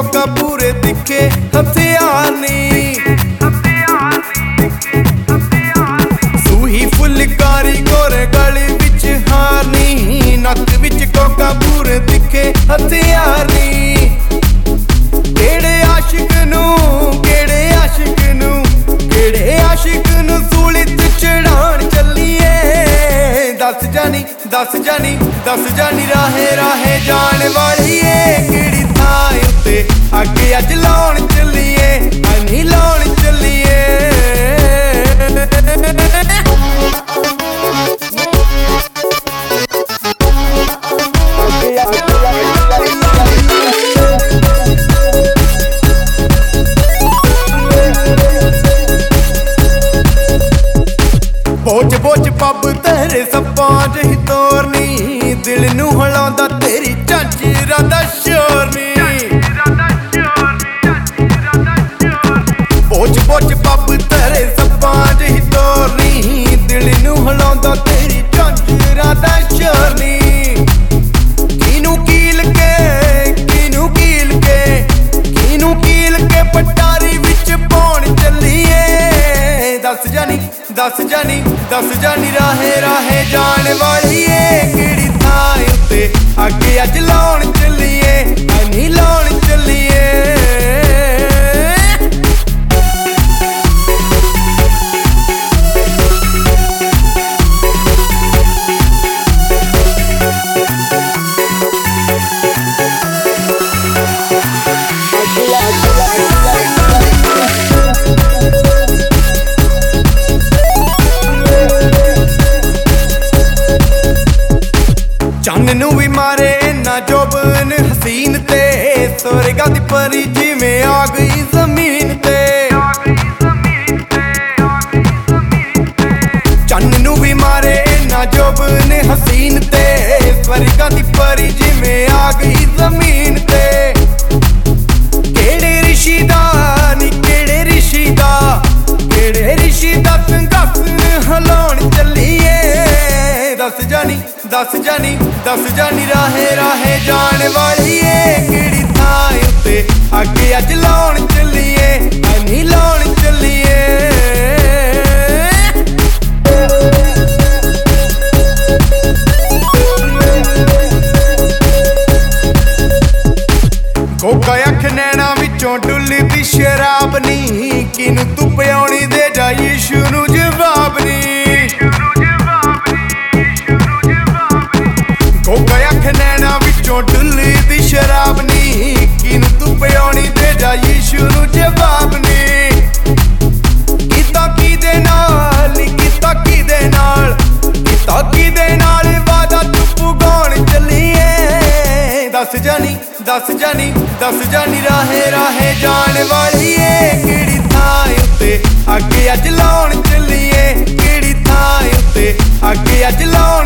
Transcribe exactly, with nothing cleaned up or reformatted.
Coca पूरे दिखे हथियार नी सूही फुलकारी गोरे गली विच हार नी नक विच कोका पूरे दिखे हथियार नी केड़े आशिक नू केड़े आशिक नू केड़े आशिक नू सूली ते चढ़ाण चलिए दस जानी दस जानी दस जानी राहे राहे जाने वाली केड़ी थां उत्ते अगे अज लाउण चलिए अनी लाउण चलिए बोझ बोझ पब तेरे सप्पां जही तोरनी दिल नू हलांदा तेरी झांजरा दा शोर नी बोझ बोझ पब तेरे सप्पां जही तोरनी दिल नू हलांदा तेरी झांजरा दा शोर नी किनू कील के किनू कील के किनू कील के पटारी विच पौण चलिए दस जानी दस जानी दस जानी राहे राहे जाने वाली केड़ी थां उत्ते अगे अज लाउण चलिए अनी लाउण चलिए चन्न नू भी मारे ना जोबन हसीन ते स्वर्गा दी परी जिवें आ गई जमीन ते चन्न नू भी मारे ना जोबन हसीन ते स्वर्गा दी परी जिवें आ गई जमीन ते केड़े ऋषि दा नी केड़े ऋषि दा केड़े ऋषि दा संघासन हलाउण चलिए दस जानी दस जानी दस जानी राहे राहे जाने वाली केड़ी थां उत्ते अगे अज लाउण चलिए अनी लाउण चलिए कोका अख नैना विचों डुलदी शराब नी किनू तू पियाउणी दे जा यीशु नू जवाब नी कोका अख नैना विचों डुलदी शराब नी किनू तू पियाउणी दे जा यीशु नू जवाब नी कीता कीदे नाल कीता कीदे नाल कीता कीदे नाल वादा तू पुगाउण चलिए दस जानी दस जानी दस जानी राहे राहे जाने वाली केड़ी थां उत्ते अगे अज लाउण चलिए केड़ी थां उत्ते अगे अज लाउण